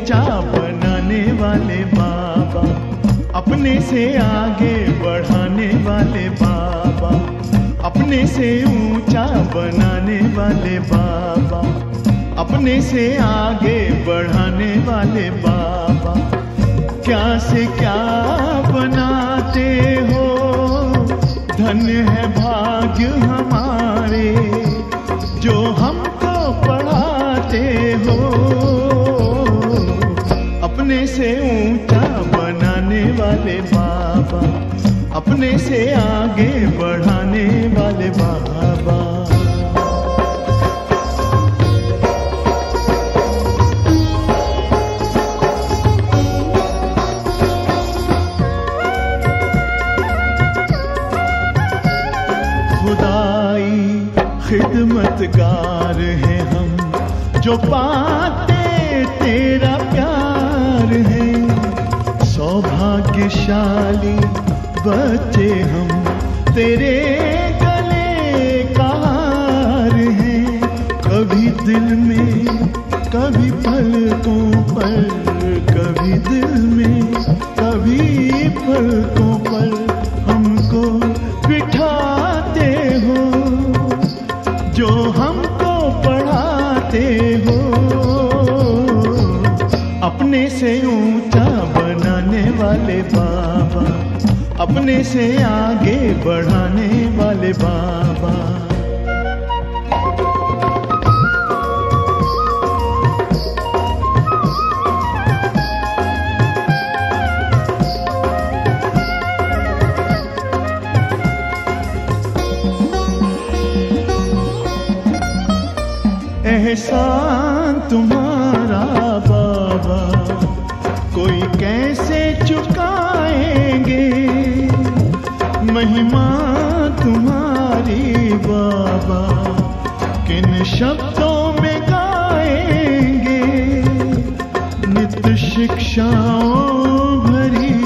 ऊंचा बनाने वाले बाबा, अपने से आगे बढ़ाने वाले बाबा, अपने से ऊंचा बनाने वाले बाबा, अपने से आगे बढ़ाने वाले बाबा। क्या से क्या बनाते हो, धन्य है भाग्य हमारे जो हमको पढ़ाते हो। अपने से ऊंचा बनाने वाले बाबा, अपने से आगे बढ़ाने वाले बाबा। खुदाई खिदमतगार हैं हम जो पाते तेरा प्यार है। सौभाग्यशाली बच्चे हम तेरे गले का हार हैं। कभी दिल में कभी पलकों पर, कभी दिल में कभी पलकों पर हमको बिठाते हो, जो हमको पढ़ाते हो। अपने से ऊंचा बनाने वाले बाबा, अपने से आगे बढ़ाने वाले बाबा। एहसान तुम्हारा बाबा कोई कैसे चुकाएंगे, महिमा तुम्हारी बाबा किन शब्दों में गाएंगे। नित्य शिक्षाओं भरी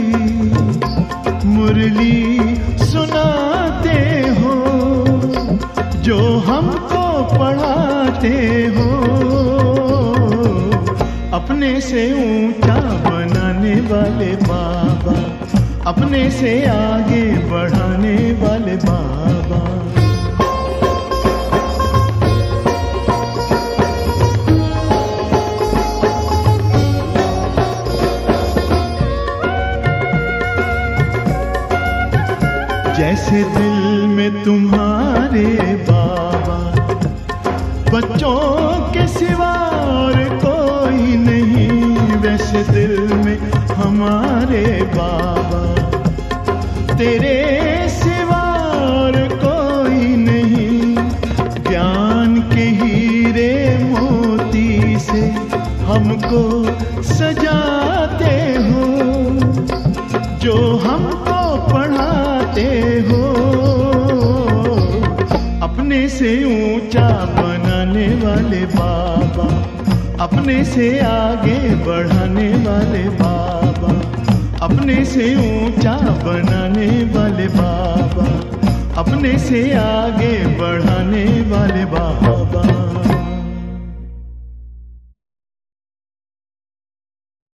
मुरली सुनाते हो, जो हमको पढ़ाते हो। अपने से ऊंचा बनाने वाले बाबा, अपने से आगे बढ़ाने वाले बाबा। जैसे दिल में तुम्हारे बाबा बच्चों के सिवा और कोई नहीं, वैसे दिल में हमारे बाबा तेरे सिवा और कोई नहीं। ज्ञान के हीरे मोती से हमको सजाते हो, जो हमको पढ़ाते हो। अपने से ऊंचा बनाने वाले बाबा, अपने से आगे बढ़ाने वाले बाबा, अपने से ऊंचा बनाने वाले बाबा, अपने से आगे बढ़ा